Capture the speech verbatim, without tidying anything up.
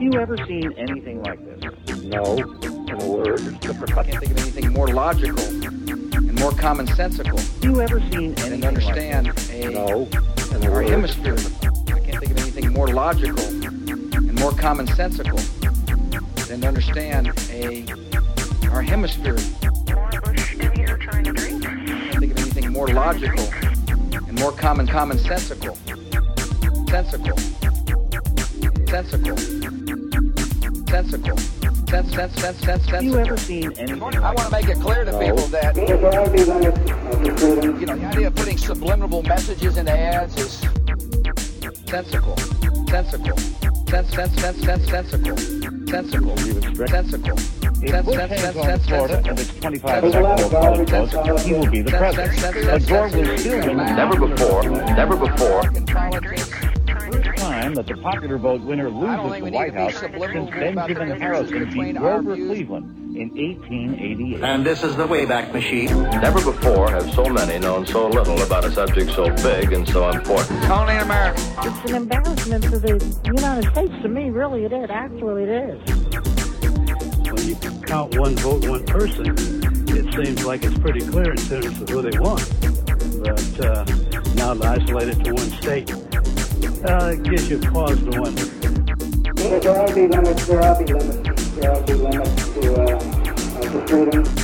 you ever seen anything like this? No, in a word. I can't think of anything more logical and more commonsensical. You ever seen anything And understand like this? a No, in a our word. hemisphere. I can't think of anything more logical and more commonsensical than to understand a our hemisphere. Bush in here trying to drink. I can't think of anything more logical and more common commonsensical. Sensical. Sensical. Sensical. Sense, sense, sense, sense, sensical. You ever seen anything I like want to make it clear to No. people that, you know, the idea of putting subliminal messages into ads is sensical. Sensical. Sense, sense, sense, sense, sensical. Sensical. Sensical. If Bush hangs on Florida and it's twenty-five electoral college votes, he will be the president. But Gore will still win. Never before, never before. First time that the popular vote winner loses the White House since Benjamin Harrison beat Grover Cleveland in eighteen eighty-eight. And this is the Wayback Machine. Never before have so many known so little about a subject so big and so important. Only in America. It's an embarrassment to the United States. To me, really, it is. Actually, it is. When you count one vote, one person, it seems like it's pretty clear in terms of who they want. But uh, now to isolate it to one state, uh, it gives you pause to wonder. There are be limits. There are be limits. There are be limits to uh, uh, to freedom.